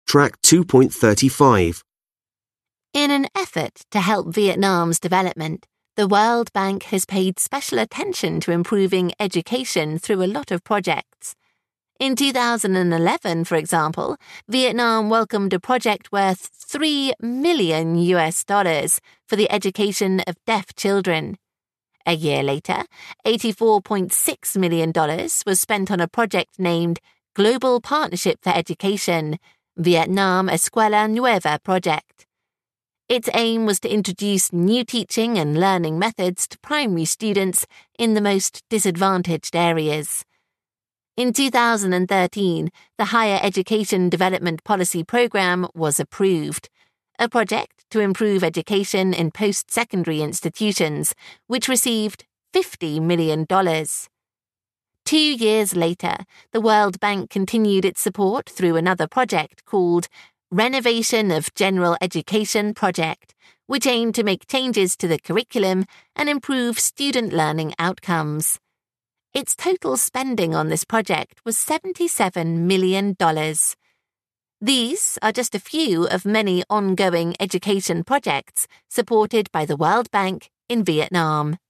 Track 2.35. In an effort to help Vietnam's development, the World Bank has paid special attention to improving education through a lot of projects. In 2011, for example, Vietnam welcomed a project worth $3 million for the education of deaf children. A year later, $84.6 million was spent on a project named Global Partnership for Education, Vietnam Escuela Nueva Project. Its aim was to introduce new teaching and learning methods to primary students in the most disadvantaged areas. In 2013, the Higher Education Development Policy Program was approved, a project to improve education in post-secondary institutions, which received $50 million. 2 years later, the World Bank continued its support through another project called Renovation of General Education Project, which aimed to make changes to the curriculum and improve student learning outcomes. Its total spending on this project was $77 million. These are just a few of many ongoing education projects supported by the World Bank in Vietnam.